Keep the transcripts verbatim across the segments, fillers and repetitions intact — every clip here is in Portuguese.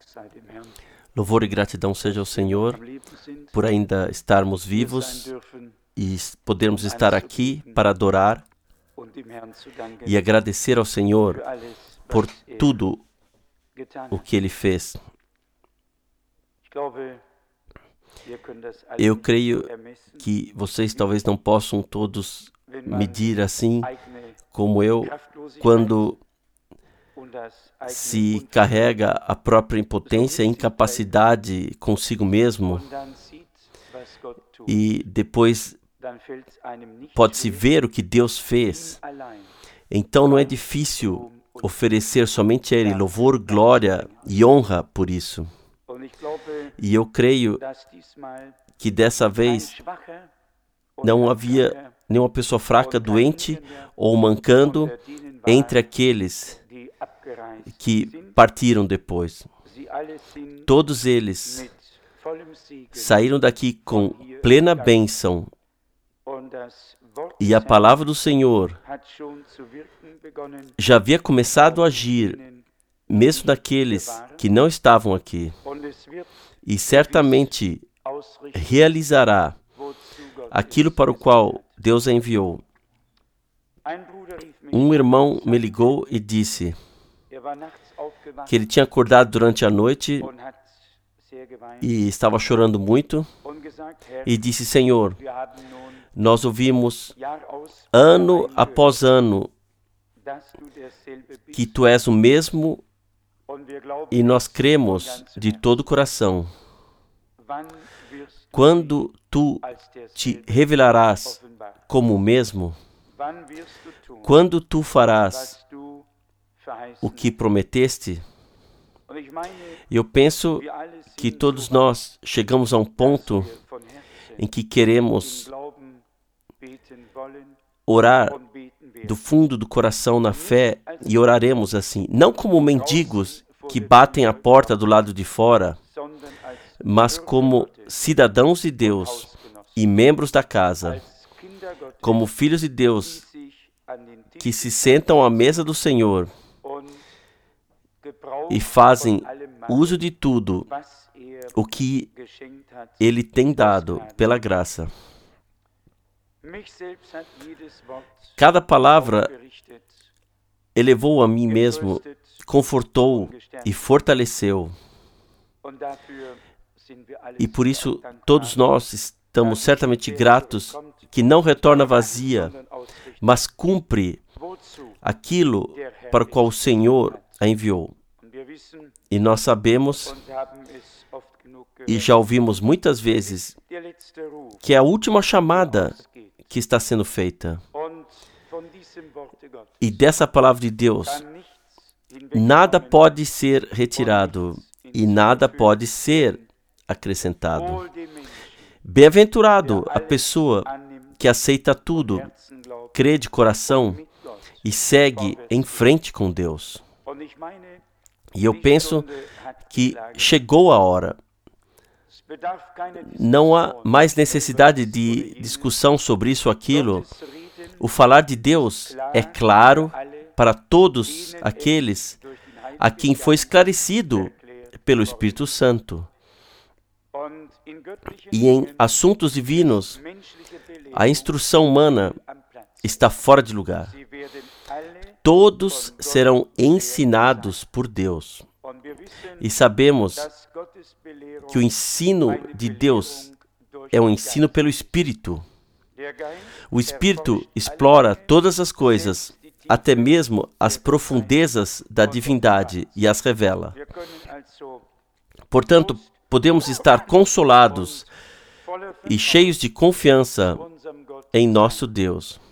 Louvor e gratidão seja ao Senhor por ainda estarmos vivos e podermos estar aqui para adorar e agradecer ao Senhor por tudo o que Ele fez. Eu creio que vocês talvez não possam todos medir assim como eu, quando se carrega a própria impotência e incapacidade consigo mesmo e depois pode-se ver o que Deus fez. Então não é difícil oferecer somente a Ele louvor, glória e honra por isso. E eu creio que dessa vez não havia nenhuma pessoa fraca, doente ou mancando entre aqueles que partiram depois. Todos eles saíram daqui com plena bênção e a palavra do Senhor já havia começado a agir, mesmo daqueles que não estavam aqui. E certamente realizará aquilo para o qual Deus a enviou. Um irmão me ligou e disse que ele tinha acordado durante a noite e estava chorando muito e disse: Senhor, nós ouvimos ano após ano que Tu és o mesmo e nós cremos de todo o coração. Quando Tu te revelarás como o mesmo, quando Tu farás o que prometeste? Eu penso que todos nós chegamos a um ponto em que queremos orar do fundo do coração na fé e oraremos assim, não como mendigos que batem a porta do lado de fora, mas como cidadãos de Deus e membros da casa, como filhos de Deus que se sentam à mesa do Senhor e fazem uso de tudo o que Ele tem dado pela graça. Cada palavra elevou a mim mesmo, confortou e fortaleceu. E por isso todos nós estamos certamente gratos que não retorna vazia, mas cumpre aquilo para o qual o Senhor a enviou. E nós sabemos, e já ouvimos muitas vezes, que é a última chamada que está sendo feita. E dessa palavra de Deus, nada pode ser retirado e nada pode ser acrescentado. Bem-aventurado a pessoa que aceita tudo, crê de coração e segue em frente com Deus. E eu penso que chegou a hora. Não há mais necessidade de discussão sobre isso ou aquilo. O falar de Deus é claro para todos aqueles a quem foi esclarecido pelo Espírito Santo. E em assuntos divinos, a instrução humana está fora de lugar. Todos serão ensinados por Deus. E sabemos que o ensino de Deus é um ensino pelo Espírito. O Espírito explora todas as coisas, até mesmo as profundezas da divindade, e as revela. Portanto, podemos estar consolados e cheios de confiança em nosso Deus.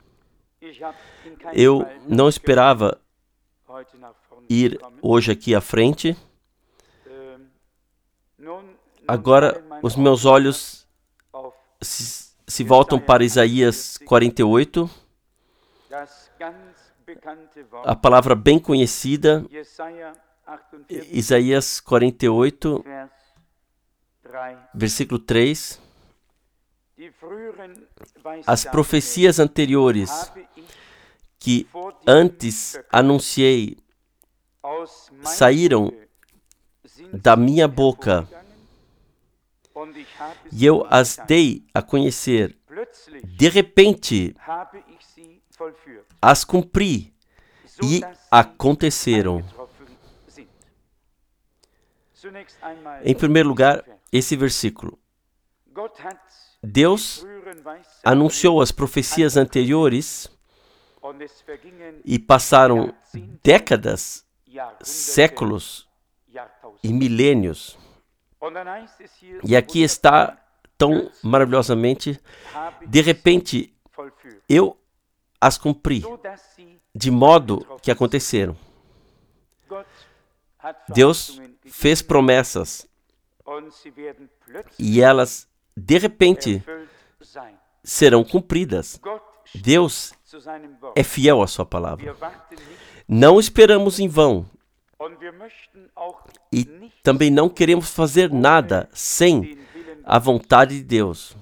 Eu não esperava ir hoje aqui à frente. Agora, os meus olhos se, se voltam para Isaías quarenta e oito, a palavra bem conhecida, Isaías quarenta e oito, versículo três. As profecias anteriores que antes anunciei saíram da minha boca, e eu as dei a conhecer. De repente, as cumpri e aconteceram. Em primeiro lugar, esse versículo. Deus anunciou as profecias anteriores e passaram décadas, séculos e milênios. E aqui está tão maravilhosamente, de repente, eu as cumpri, de modo que aconteceram. Deus fez promessas e elas, de repente, serão cumpridas. Deus é fiel à sua palavra. Não esperamos em vão e também não queremos fazer nada sem a vontade de Deus.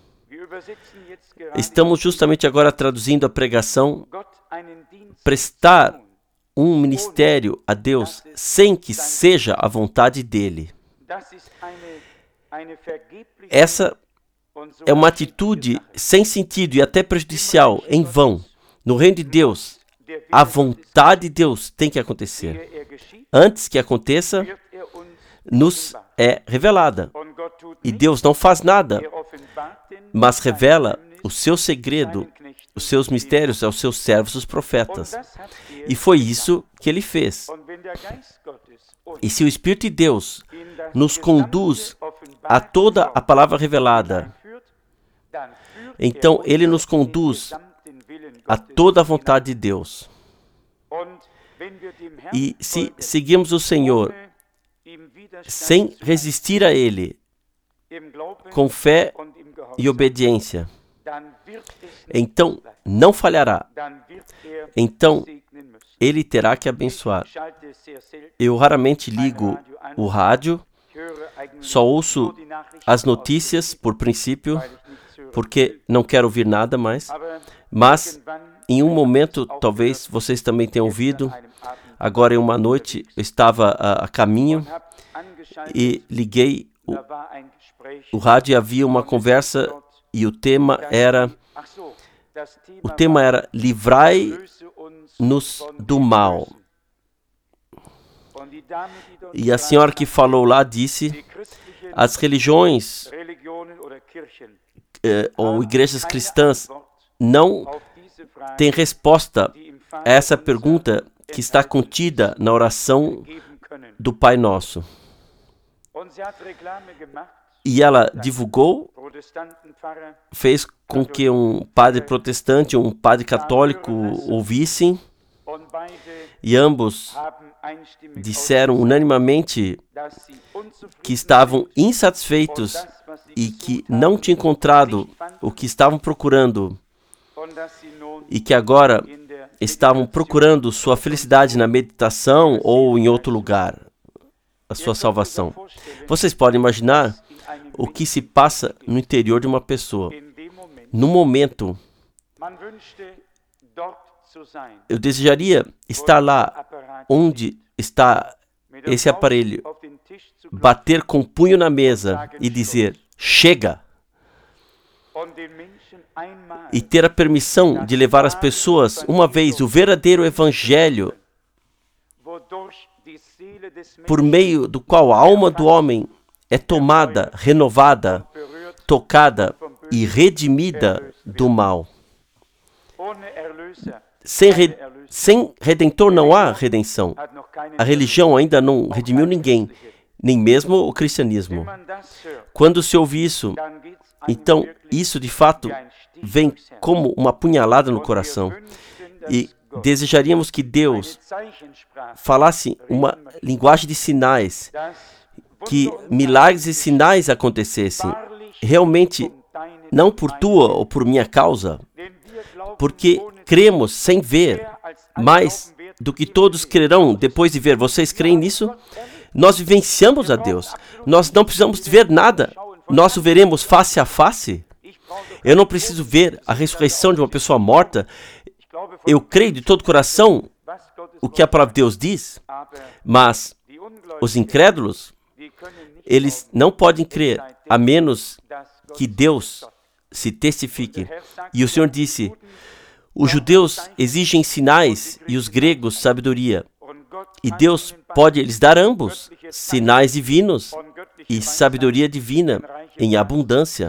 Estamos justamente agora traduzindo a pregação, prestar um ministério a Deus sem que seja a vontade dele. Essa é uma atitude sem sentido e até prejudicial, em vão. No reino de Deus, a vontade de Deus tem que acontecer. Antes que aconteça, nos é revelada. E Deus não faz nada, mas revela o seu segredo, os seus mistérios aos seus servos, os profetas. E foi isso que ele fez. E se o Espírito de Deus nos conduz a toda a palavra revelada, então ele nos conduz a toda a vontade de Deus. E se seguirmos o Senhor sem resistir a Ele, com fé e obediência, então não falhará. Então Ele terá que abençoar. Eu raramente ligo o rádio, só ouço as notícias por princípio, porque não quero ouvir nada mais. Mas, em um momento, talvez vocês também tenham ouvido, agora em uma noite, eu estava a, a caminho e liguei o, o rádio e havia uma conversa e o tema era, o tema era livrai-nos do mal. E a senhora que falou lá disse, as religiões eh, ou igrejas cristãs não têm resposta a essa pergunta que está contida na oração do Pai Nosso. E ela divulgou, fez com que um padre protestante e um padre católico ouvissem, e ambos disseram unanimemente que estavam insatisfeitos e que não tinham encontrado o que estavam procurando e que agora estavam procurando sua felicidade na meditação ou em outro lugar, a sua salvação. Vocês podem imaginar o que se passa no interior de uma pessoa. No momento, eu desejaria estar lá onde está esse aparelho, bater com o punho na mesa e dizer, chega! E ter a permissão de levar as pessoas, uma vez, o verdadeiro evangelho, por meio do qual a alma do homem é tomada, renovada, tocada e redimida do mal. Sem, re... Sem redentor não há redenção. A religião ainda não redimiu ninguém, nem mesmo o cristianismo. Quando se ouve isso, então isso de fato vem como uma punhalada no coração. E desejaríamos que Deus falasse uma linguagem de sinais, que milagres e sinais acontecessem, realmente não por tua ou por minha causa, porque cremos sem ver, mais do que todos crerão depois de ver. Vocês creem nisso? Nós vivenciamos a Deus. Nós não precisamos ver nada. Nós o veremos face a face. Eu não preciso ver a ressurreição de uma pessoa morta. Eu creio de todo o coração o que a palavra de Deus diz, mas os incrédulos, eles não podem crer, a menos que Deus se testifique. E o Senhor disse, os judeus exigem sinais e os gregos sabedoria. E Deus pode lhes dar ambos, sinais divinos e sabedoria divina em abundância.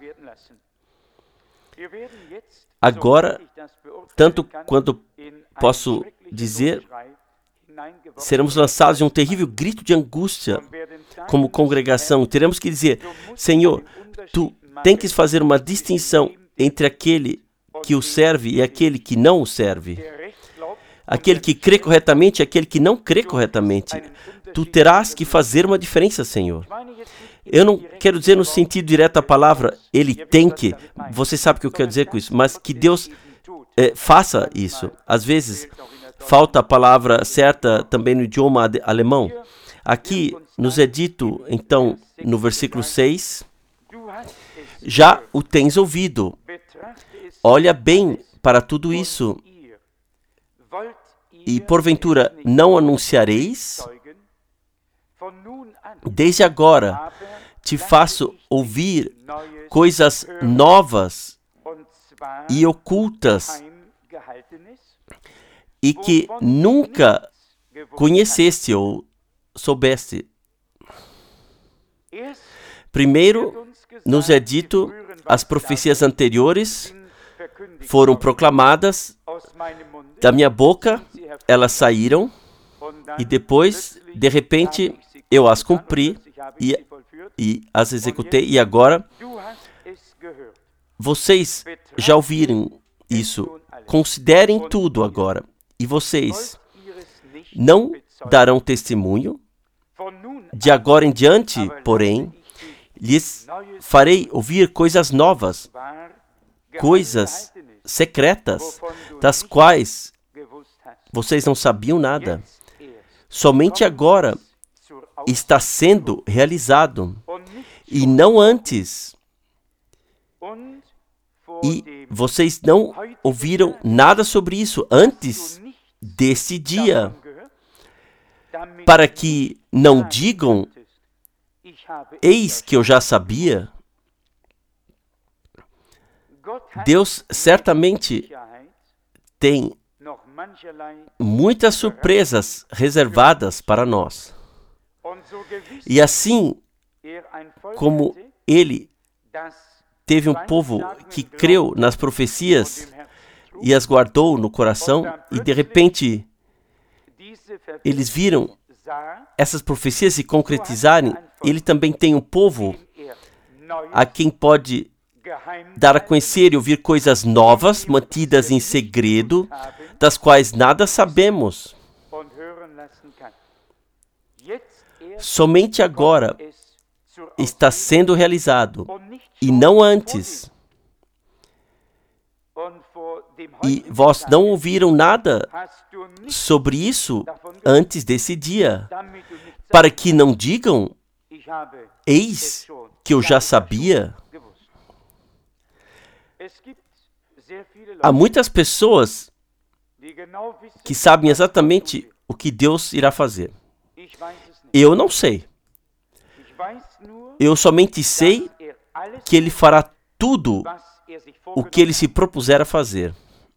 Agora, tanto quanto posso dizer, seremos lançados em um terrível grito de angústia como congregação. Teremos que dizer, Senhor, Tu tens que fazer uma distinção entre aquele que o serve e aquele que não o serve. Aquele que crê corretamente e aquele que não crê corretamente. Tu terás que fazer uma diferença, Senhor. Eu não quero dizer no sentido direto da palavra, Ele tem que. Você sabe o que eu quero dizer com isso, mas que Deus é, faça isso. Às vezes, falta a palavra certa também no idioma alemão. Aqui nos é dito, então, no versículo seis, já o tens ouvido. Olha bem para tudo isso. E porventura não anunciareis? Desde agora te faço ouvir coisas novas e ocultas e que nunca conheceste ou soubeste. Primeiro, nos é dito, as profecias anteriores foram proclamadas da minha boca, elas saíram, e depois, de repente, eu as cumpri e, e as executei, e agora vocês já ouviram isso. Considerem tudo agora, e vocês não darão testemunho. De agora em diante, porém, lhes farei ouvir coisas novas, coisas secretas, das quais vocês não sabiam nada. Somente agora está sendo realizado, e não antes. E vocês não ouviram nada sobre isso antes desse dia, para que não digam, eis que eu já sabia. Deus certamente tem muitas surpresas reservadas para nós. E assim como Ele teve um povo que creu nas profecias e as guardou no coração, e de repente eles viram essas profecias se concretizarem, Ele também tem um povo a quem pode dar a conhecer e ouvir coisas novas, mantidas em segredo, das quais nada sabemos. Somente agora está sendo realizado, e não antes. E vós não ouviram nada sobre isso antes desse dia, para que não digam, eis que eu já sabia. Há muitas pessoas que sabem exatamente o que Deus irá fazer. Eu não sei. Eu somente sei que Ele fará tudo o que Ele se propuser a fazer.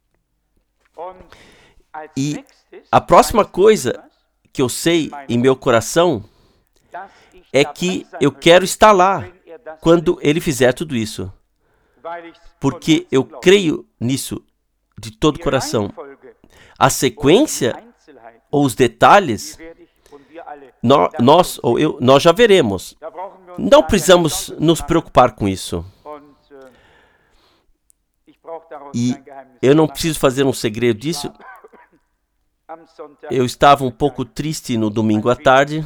E a próxima coisa que eu sei em meu coração é que eu quero estar lá quando Ele fizer tudo isso. Porque eu creio nisso de todo o coração. A sequência ou os detalhes, nós, nós ou eu, nós já veremos. Não precisamos nos preocupar com isso. E eu não preciso fazer um segredo disso. Eu estava um pouco triste no domingo à tarde.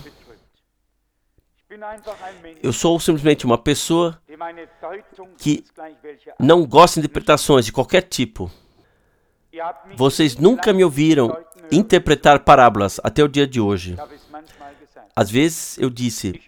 Eu sou simplesmente uma pessoa que não gosta de interpretações de qualquer tipo. Vocês nunca me ouviram interpretar parábolas até o dia de hoje. Às vezes eu disse,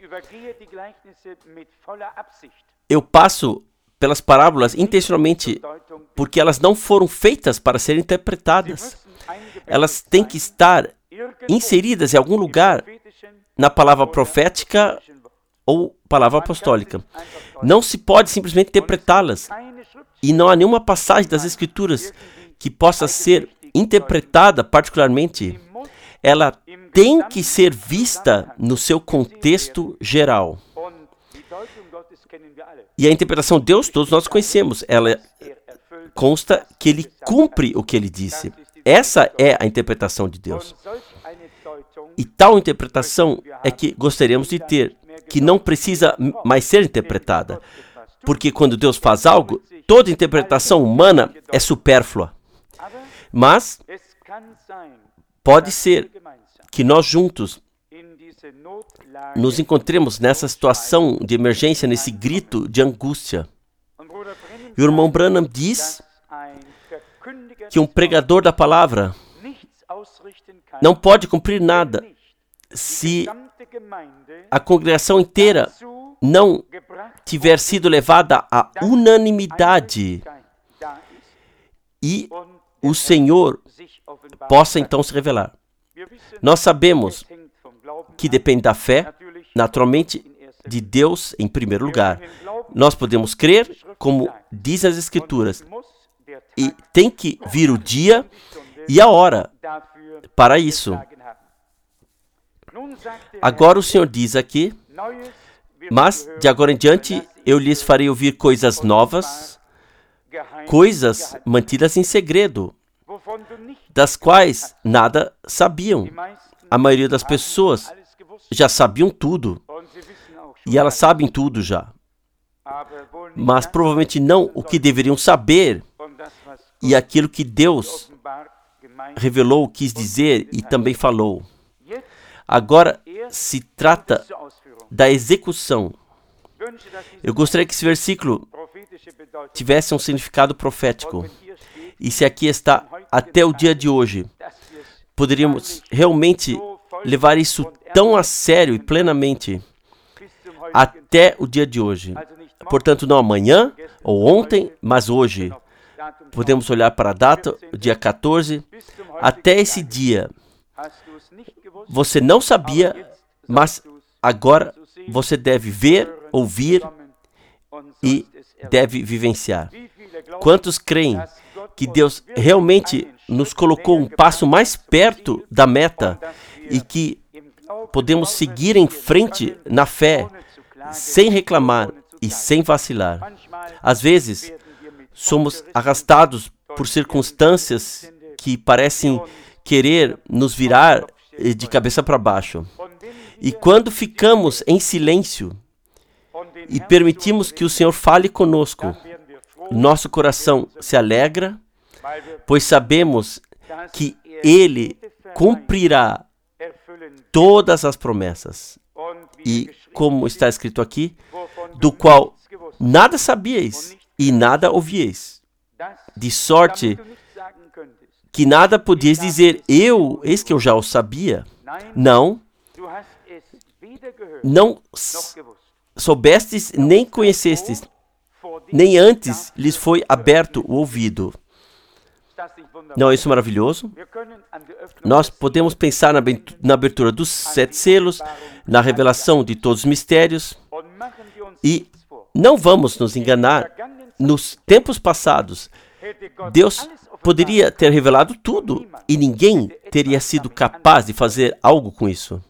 eu passo pelas parábolas intencionalmente porque elas não foram feitas para serem interpretadas. Elas têm que estar inseridas em algum lugar na palavra profética ou palavra apostólica. Não se pode simplesmente interpretá-las. E não há nenhuma passagem das Escrituras que possa ser interpretada particularmente. Ela tem que ser vista no seu contexto geral. E a interpretação de Deus todos nós conhecemos. Ela consta que Ele cumpre o que Ele disse. Essa é a interpretação de Deus. E tal interpretação é que gostaríamos de ter, que não precisa mais ser interpretada. Porque quando Deus faz algo, toda interpretação humana é supérflua. Mas pode ser que nós juntos nos encontremos nessa situação de emergência, nesse grito de angústia. E o irmão Branham diz que um pregador da palavra não pode cumprir nada se a congregação inteira não tiver sido levada à unanimidade e o Senhor possa então se revelar. Nós sabemos que depende da fé, naturalmente, de Deus em primeiro lugar. Nós podemos crer, como diz as Escrituras, e tem que vir o dia e a hora para isso. Agora o Senhor diz aqui, mas de agora em diante eu lhes farei ouvir coisas novas, coisas mantidas em segredo, das quais nada sabiam. A maioria das pessoas já sabiam tudo, e elas sabem tudo já. Mas provavelmente não o que deveriam saber, e aquilo que Deus revelou, quis dizer e também falou. Agora se trata da execução. Eu gostaria que esse versículo tivesse um significado profético. E se aqui está até o dia de hoje, poderíamos realmente levar isso tão a sério e plenamente até o dia de hoje. Portanto, não amanhã ou ontem, mas hoje. Podemos olhar para a data, dia quatorze, até esse dia. Você não sabia, mas agora você deve ver, ouvir e deve vivenciar. Quantos creem que Deus realmente nos colocou um passo mais perto da meta e que podemos seguir em frente na fé, sem reclamar e sem vacilar? Às vezes, somos arrastados por circunstâncias que parecem querer nos virar de cabeça para baixo. E quando ficamos em silêncio e permitimos que o Senhor fale conosco, nosso coração se alegra, pois sabemos que Ele cumprirá todas as promessas. E, como está escrito aqui, do qual nada sabíeis e nada ouvieis, de sorte que nada podias dizer, eu, eis que eu já o sabia. Não, não soubestes nem conhecestes, nem antes lhes foi aberto o ouvido. Não é isso maravilhoso? Nós podemos pensar na abertura dos sete selos, na revelação de todos os mistérios, e não vamos nos enganar. Nos tempos passados, Deus poderia ter revelado tudo e ninguém teria sido capaz de fazer algo com isso.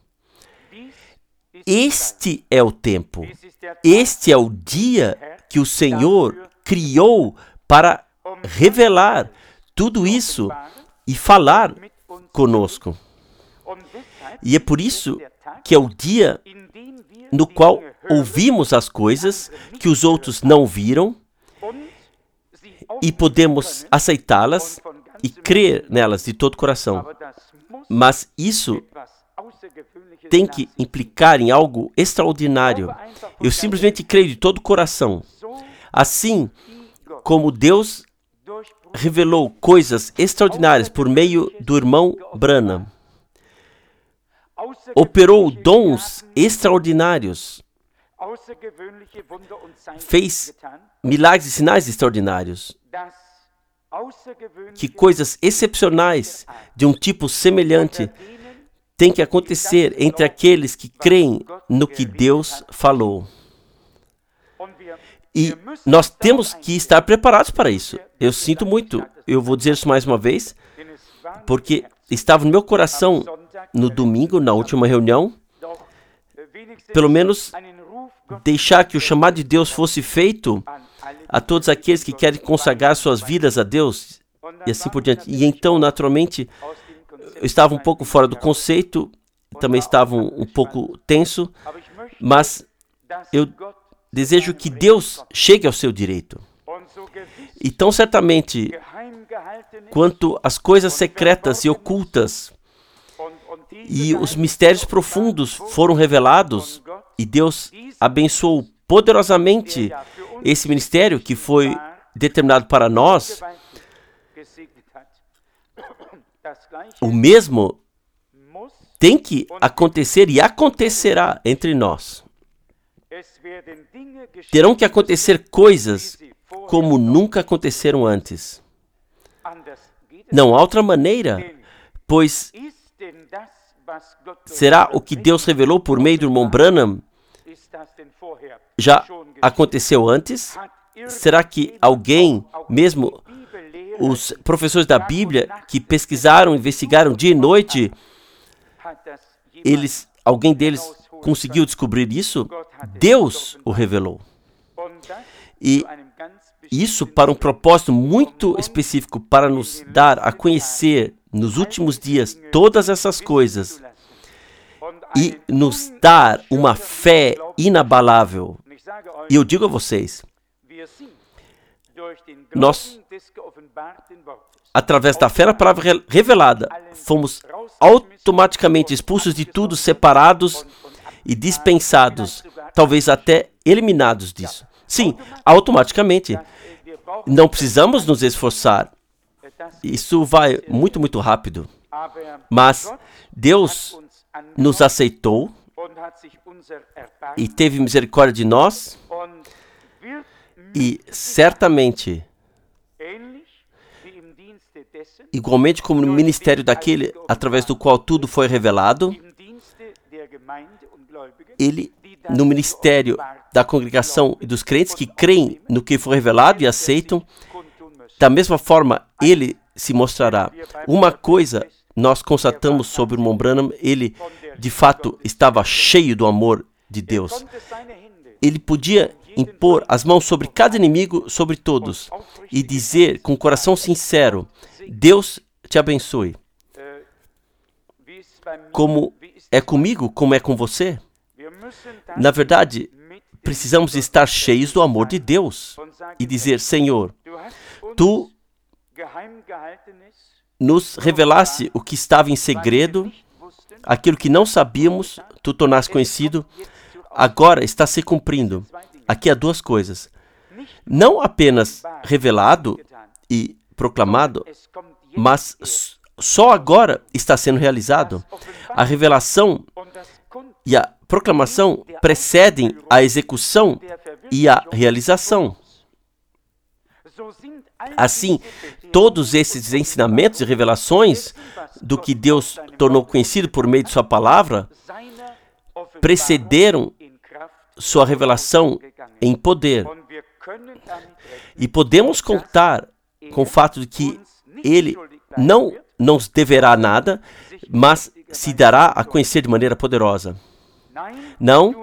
Este é o tempo, este é o dia que o Senhor criou para revelar tudo isso e falar conosco. E é por isso que é o dia no qual ouvimos as coisas que os outros não viram e podemos aceitá-las e crer nelas de todo o coração. Mas isso tem que implicar em algo extraordinário. Eu simplesmente creio de todo o coração. Assim como Deus revelou coisas extraordinárias por meio do irmão Branham, operou dons extraordinários, fez milagres e sinais extraordinários, que coisas excepcionais de um tipo semelhante tem que acontecer entre aqueles que creem no que Deus falou. E nós temos que estar preparados para isso. Eu sinto muito, eu vou dizer isso mais uma vez, porque estava no meu coração no domingo, na última reunião, pelo menos deixar que o chamado de Deus fosse feito a todos aqueles que querem consagrar suas vidas a Deus e assim por diante. E então, naturalmente, eu estava um pouco fora do conceito, também estava um, um pouco tenso, mas eu desejo que Deus chegue ao seu direito. E tão certamente, quanto as coisas secretas e ocultas e os mistérios profundos foram revelados, e Deus abençoou poderosamente esse ministério que foi determinado para nós, o mesmo tem que acontecer e acontecerá entre nós. Terão que acontecer coisas como nunca aconteceram antes. Não há outra maneira, pois será o que Deus revelou por meio do irmão Branham já aconteceu antes? Será que alguém, mesmo os professores da Bíblia, que pesquisaram, investigaram dia e noite, eles, alguém deles conseguiu descobrir isso? Deus o revelou. E isso para um propósito muito específico, para nos dar a conhecer nos últimos dias todas essas coisas e nos dar uma fé inabalável. E eu digo a vocês, nós, através da fé na palavra revelada, fomos automaticamente expulsos de tudo, separados e dispensados, talvez até eliminados disso. Sim, automaticamente. Não precisamos nos esforçar. Isso vai muito, muito rápido. Mas Deus nos aceitou e teve misericórdia de nós, e certamente, igualmente como no ministério daquele através do qual tudo foi revelado, ele, no ministério da congregação e dos crentes que creem no que foi revelado e aceitam, da mesma forma, ele se mostrará. Uma coisa nós constatamos sobre o irmão Branham, ele de fato estava cheio do amor de Deus. Ele podia impor as mãos sobre cada inimigo, sobre todos, e dizer com coração sincero: Deus te abençoe. Como é comigo, como é com você? Na verdade, precisamos estar cheios do amor de Deus e dizer: Senhor, Tu nos revelaste o que estava em segredo, aquilo que não sabíamos, Tu tornaste conhecido, agora está se cumprindo. Aqui há duas coisas. Não apenas revelado e proclamado, mas só agora está sendo realizado. A revelação e a proclamação precedem a execução e a realização. Assim, todos esses ensinamentos e revelações do que Deus tornou conhecido por meio de sua palavra precederam sua revelação em poder. E podemos contar com o fato de que Ele não nos deverá nada, mas se dará a conhecer de maneira poderosa. Não,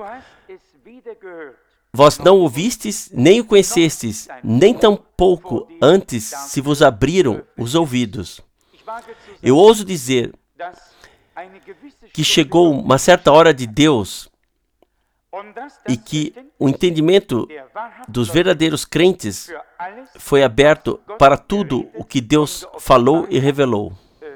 vós não ouvistes, nem o conhecestes, nem tampouco antes se vos abriram os ouvidos. Eu ouso dizer que chegou uma certa hora de Deus e que o entendimento dos verdadeiros crentes foi aberto para tudo o que Deus falou e revelou.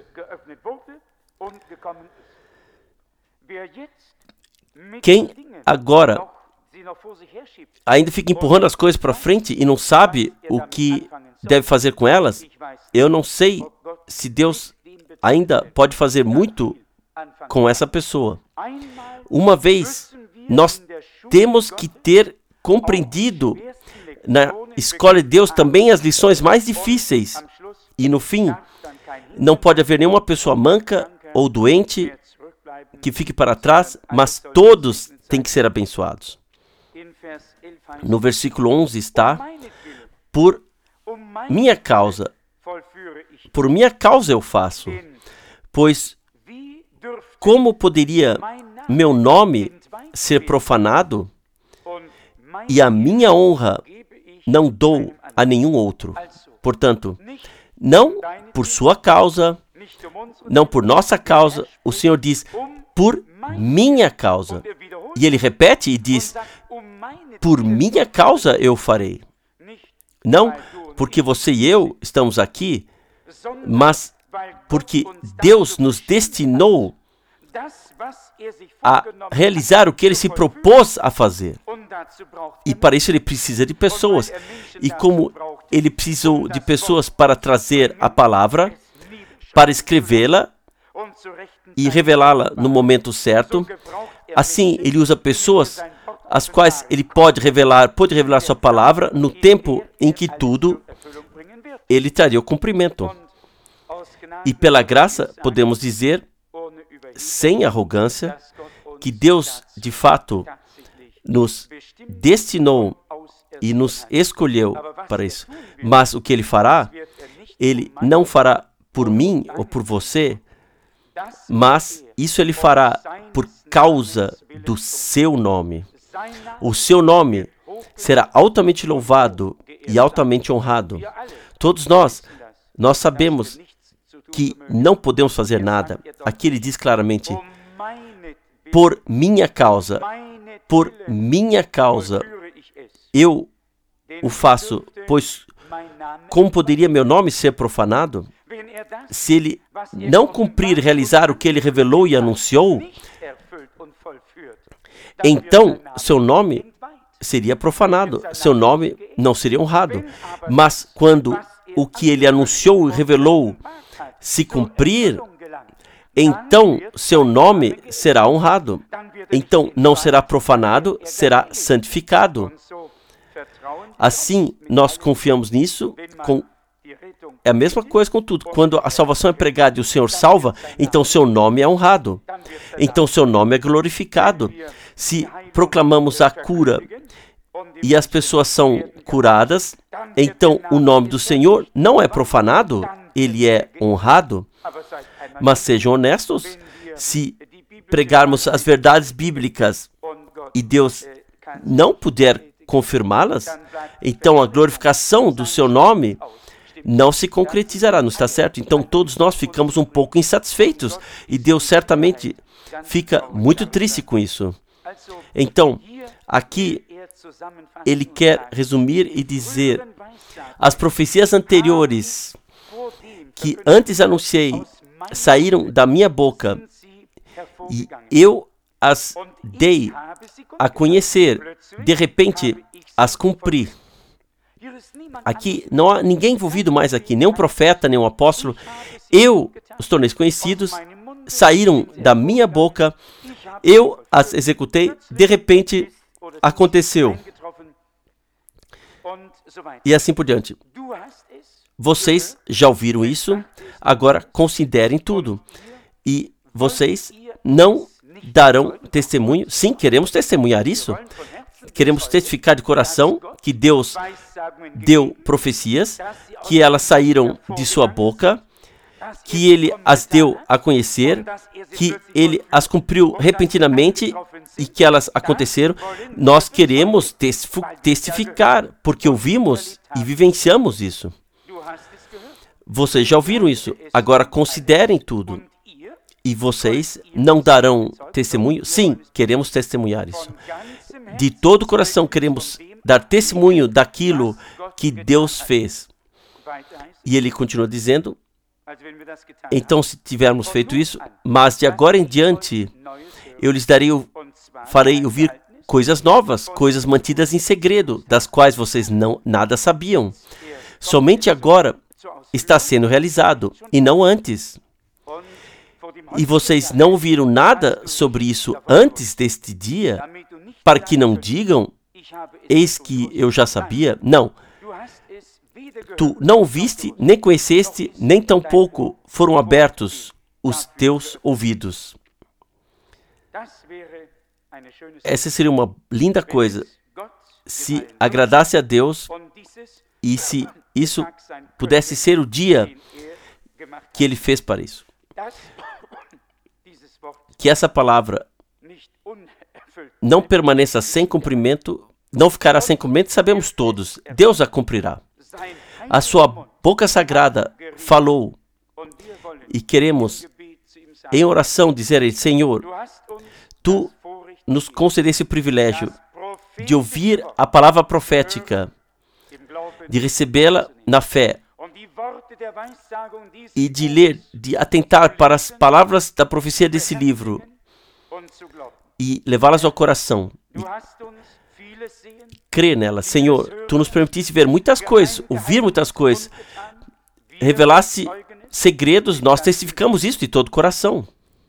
Quem agora ainda fica empurrando as coisas para frente e não sabe o que deve fazer com elas, eu não sei se Deus ainda pode fazer muito com essa pessoa. Uma vez, nós temos que ter compreendido na escola de Deus também as lições mais difíceis. E no fim, não pode haver nenhuma pessoa manca ou doente que fique para trás, mas todos têm que ser abençoados. No versículo onze está, por minha causa, por minha causa eu faço, pois como poderia meu nome ser profanado e a minha honra não dou a nenhum outro? Portanto, não por sua causa, não por nossa causa, o Senhor diz, por minha causa. E ele repete e diz, por minha causa eu farei. Não porque você e eu estamos aqui, mas porque Deus nos destinou a realizar o que Ele se propôs a fazer. E para isso Ele precisa de pessoas. E como Ele precisou de pessoas para trazer a palavra, para escrevê-la e revelá-la no momento certo, assim Ele usa pessoas as quais Ele pode revelar, pode revelar sua palavra no tempo em que tudo Ele traria o cumprimento. E pela graça podemos dizer, sem arrogância, que Deus de fato nos destinou e nos escolheu para isso. Mas o que Ele fará, Ele não fará por mim ou por você, mas isso Ele fará por causa do seu nome. O seu nome será altamente louvado e altamente honrado. Todos nós, nós sabemos que não podemos fazer nada. Aqui ele diz claramente, por minha causa, por minha causa, eu o faço, pois como poderia meu nome ser profanado? Se ele não cumprir e realizar o que ele revelou e anunciou, então seu nome seria profanado, seu nome não seria honrado. Mas quando o que ele anunciou e revelou se cumprir, então seu nome será honrado. Então não será profanado, será santificado. Assim, nós confiamos nisso. Com... É a mesma coisa com tudo. Quando a salvação é pregada e o Senhor salva, então seu nome é honrado. Então seu nome é glorificado. Se proclamamos a cura e as pessoas são curadas, então o nome do Senhor não é profanado, ele é honrado. Mas sejam honestos, se pregarmos as verdades bíblicas e Deus não puder confirmá-las, então a glorificação do seu nome não se concretizará, não está certo? Então todos nós ficamos um pouco insatisfeitos e Deus certamente fica muito triste com isso. Então, aqui ele quer resumir e dizer, as profecias anteriores que antes anunciei saíram da minha boca e eu as dei a conhecer, de repente as cumpri. Aqui não há ninguém envolvido mais aqui, nem um profeta, nem um apóstolo. Eu os tornei conhecidos, saíram da minha boca, eu as executei, de repente aconteceu. E assim por diante. Vocês já ouviram isso, agora considerem tudo. E vocês não darão testemunho? Sim, queremos testemunhar isso. Queremos testificar de coração que Deus deu profecias, que elas saíram de sua boca, que Ele as deu a conhecer, que Ele as cumpriu repentinamente e que elas aconteceram. Nós queremos testificar, porque ouvimos e vivenciamos isso. Vocês já ouviram isso, agora considerem tudo. E vocês não darão testemunho? Sim, queremos testemunhar isso. De todo o coração queremos dar testemunho daquilo que Deus fez. E ele continua dizendo, então se tivermos feito isso, mas de agora em diante eu lhes darei, farei ouvir coisas novas, coisas mantidas em segredo, das quais vocês não nada sabiam. Somente agora está sendo realizado, e não antes. E vocês não ouviram nada sobre isso antes deste dia, para que não digam, eis que eu já sabia? Não. Tu não ouviste, nem conheceste, nem tampouco foram abertos os teus ouvidos. Essa seria uma linda coisa se agradasse a Deus e se isso pudesse ser o dia que Ele fez para isso. Que essa palavra não permaneça sem cumprimento, não ficará sem cumprimento, sabemos todos, Deus a cumprirá. A sua boca sagrada falou e queremos em oração dizer a Ele: Senhor, Tu nos concedesse o privilégio de ouvir a palavra profética, de recebê-la na fé e de ler, de atentar para as palavras da profecia desse livro e levá-las ao coração e crer nelas. Senhor, Tu nos permitiste ver muitas coisas, ouvir muitas coisas, revelaste segredos, nós testificamos isso de todo o coração.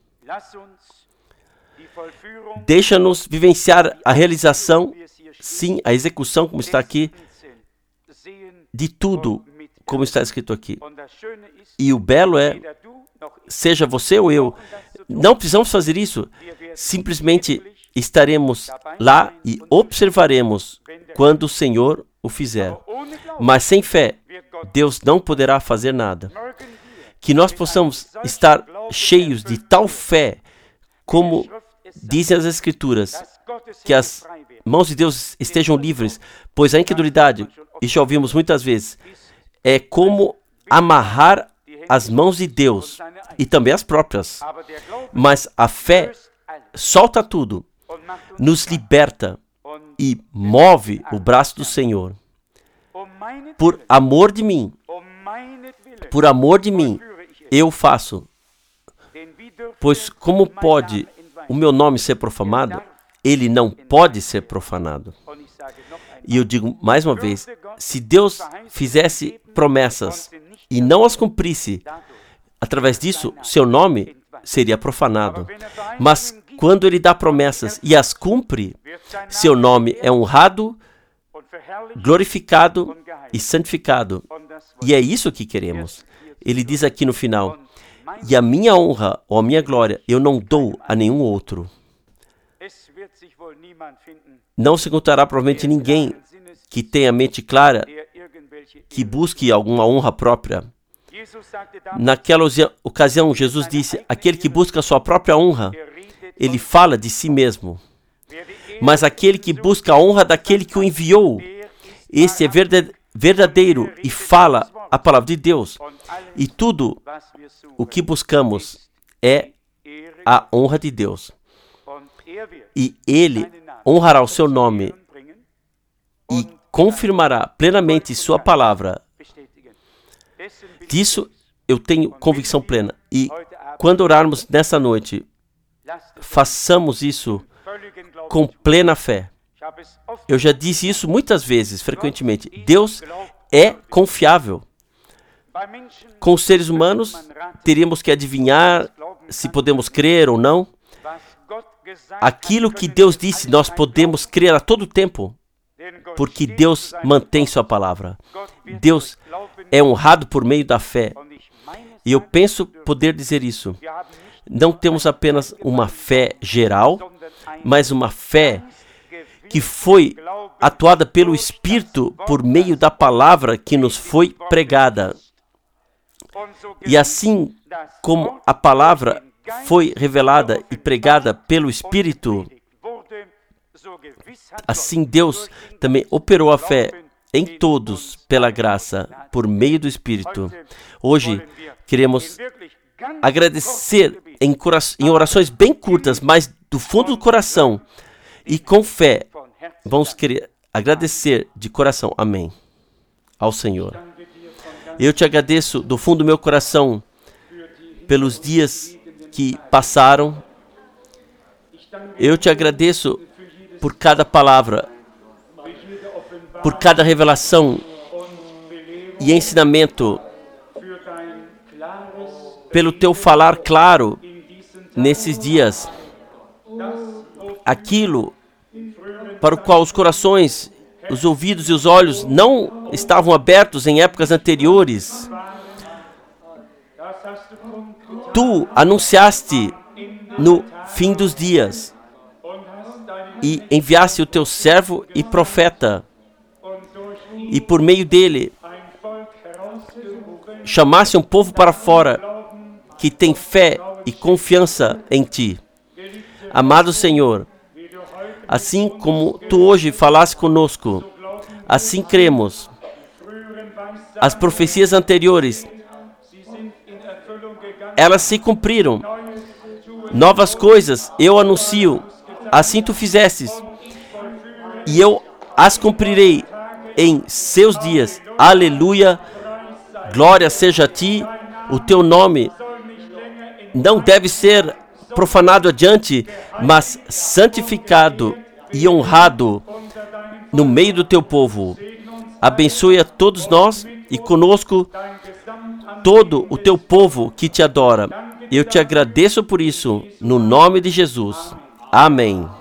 Deixa-nos vivenciar a realização, sim, a execução, como está aqui, de tudo, como está escrito aqui. E o belo é, seja você ou eu, não precisamos fazer isso, simplesmente estaremos lá e observaremos quando o Senhor o fizer. Mas sem fé, Deus não poderá fazer nada. Que nós possamos estar cheios de tal fé, como dizem as Escrituras, que as mãos de Deus estejam livres, pois a incredulidade, e já ouvimos muitas vezes, é como amarrar as mãos de Deus e também as próprias. Mas a fé solta tudo, nos liberta e move o braço do Senhor. Por amor de mim, por amor de mim, eu faço. Pois como pode o meu nome ser profanado? Ele não pode ser profanado. E eu digo mais uma vez, se Deus fizesse promessas e não as cumprisse, através disso, seu nome seria profanado. Mas quando Ele dá promessas e as cumpre, seu nome é honrado, glorificado e santificado. E é isso que queremos. Ele diz aqui no final: e a minha honra ou a minha glória eu não dou a nenhum outro. Não se encontrará provavelmente ninguém que tenha a mente clara, que busque alguma honra própria. Naquela ocasião, Jesus disse: aquele que busca a sua própria honra, ele fala de si mesmo. Mas aquele que busca a honra daquele que o enviou, esse é verdadeiro e fala a palavra de Deus. E tudo o que buscamos é a honra de Deus. E Ele honrará o seu nome e confirmará plenamente sua palavra. Disso eu tenho convicção plena. E quando orarmos nessa noite, façamos isso com plena fé. Eu já disse isso muitas vezes, frequentemente. Deus é confiável. Com os seres humanos, teríamos que adivinhar se podemos crer ou não. Aquilo que Deus disse, nós podemos crer a todo tempo, porque Deus mantém sua palavra. Deus é honrado por meio da fé. E eu penso poder dizer isso. Não temos apenas uma fé geral, mas uma fé que foi atuada pelo Espírito por meio da palavra que nos foi pregada. E assim como a palavra foi revelada e pregada pelo Espírito, assim Deus também operou a fé em todos pela graça, por meio do Espírito. Hoje, queremos agradecer em, em orações bem curtas, mas do fundo do coração e com fé, vamos querer agradecer de coração, amém, ao Senhor. Eu te agradeço do fundo do meu coração pelos dias que passaram. Eu te agradeço por cada palavra, por cada revelação e ensinamento, pelo teu falar claro nesses dias. Aquilo para o qual os corações, os ouvidos e os olhos não estavam abertos em épocas anteriores. Tu anunciaste no fim dos dias, e enviasse o teu servo e profeta, e por meio dele chamasse um povo para fora que tem fé e confiança em ti. Amado Senhor, assim como tu hoje falaste conosco, assim cremos. As profecias anteriores, elas se cumpriram. Novas coisas eu anuncio, assim tu fizestes, e eu as cumprirei em seus dias. Aleluia, glória seja a ti. O teu nome não deve ser profanado adiante, mas santificado e honrado no meio do teu povo. Abençoe a todos nós e conosco todo o teu povo que te adora. Eu te agradeço por isso, no nome de Jesus. Amém.